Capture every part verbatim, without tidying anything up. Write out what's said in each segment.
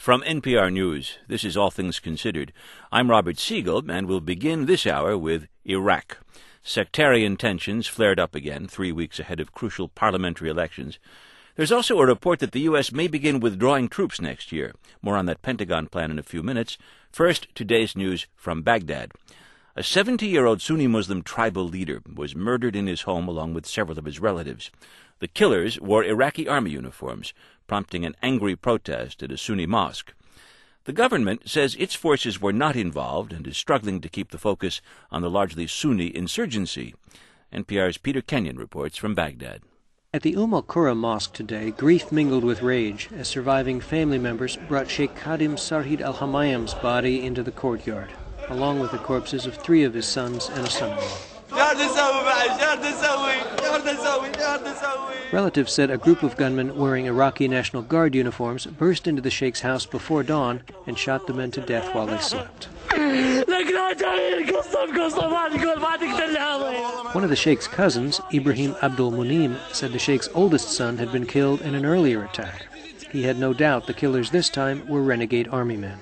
From N P R News, this is All Things Considered. I'm Robert Siegel, and we'll begin this hour with Iraq. Sectarian tensions flared up again, three weeks ahead of crucial parliamentary elections. There's also a report that the U S may begin withdrawing troops next year. More on that Pentagon plan in a few minutes. First, today's news from Baghdad. A seventy-year-old Sunni Muslim tribal leader was murdered in his home along with several of his relatives. The killers wore Iraqi army uniforms, prompting an angry protest at a Sunni mosque. The government says its forces were not involved and is struggling to keep the focus on the largely Sunni insurgency. N P R's Peter Kenyon reports from Baghdad. At the Umm al-Qura Mosque today, grief mingled with rage as surviving family members brought Sheikh Khadim Sarhid al-Hamayam's body into the courtyard, along with the corpses of three of his sons and a son-in-law. Relatives said a group of gunmen wearing Iraqi National Guard uniforms burst into the Sheikh's house before dawn and shot the men to death while they slept. One of the Sheikh's cousins, Ibrahim Abdul Munim, said the Sheikh's oldest son had been killed in an earlier attack. He had no doubt the killers this time were renegade army men.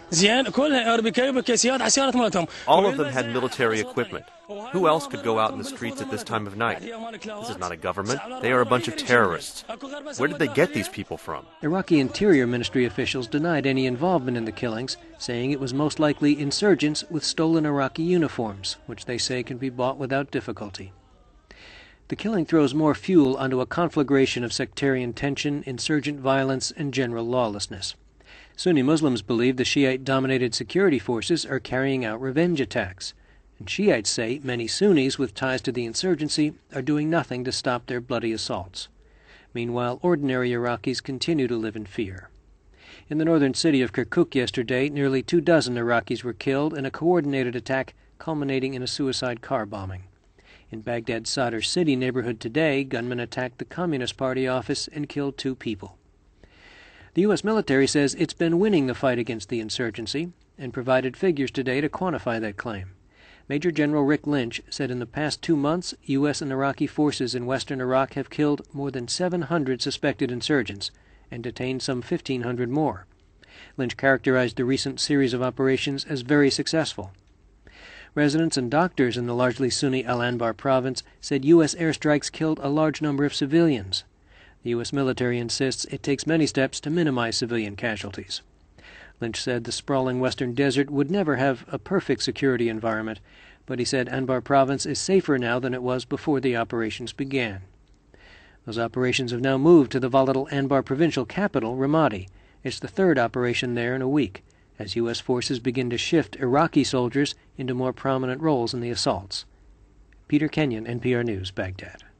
All of them had military equipment. Who else could go out in the streets at this time of night? This is not a government. They are a bunch of terrorists. Where did they get these people from? Iraqi Interior Ministry officials denied any involvement in the killings, saying it was most likely insurgents with stolen Iraqi uniforms, which they say can be bought without difficulty. The killing throws more fuel onto a conflagration of sectarian tension, insurgent violence, and general lawlessness. Sunni Muslims believe the Shiite-dominated security forces are carrying out revenge attacks, and Shiites say many Sunnis with ties to the insurgency are doing nothing to stop their bloody assaults. Meanwhile, ordinary Iraqis continue to live in fear. In the northern city of Kirkuk yesterday, nearly two dozen Iraqis were killed in a coordinated attack culminating in a suicide car bombing. In Baghdad's Sadr City neighborhood today, gunmen attacked the Communist Party office and killed two people. The U S military says it's been winning the fight against the insurgency and provided figures today to quantify that claim. Major General Rick Lynch said in the past two months, U S and Iraqi forces in western Iraq have killed more than seven hundred suspected insurgents and detained some fifteen hundred more. Lynch characterized the recent series of operations as very successful. Residents and doctors in the largely Sunni Al-Anbar province said U S airstrikes killed a large number of civilians. The U S military insists it takes many steps to minimize civilian casualties. Lynch said the sprawling western desert would never have a perfect security environment, but he said Anbar province is safer now than it was before the operations began. Those operations have now moved to the volatile Anbar provincial capital, Ramadi. It's the third operation there in a week, as U S forces begin to shift Iraqi soldiers into more prominent roles in the assaults. Peter Kenyon, N P R News, Baghdad.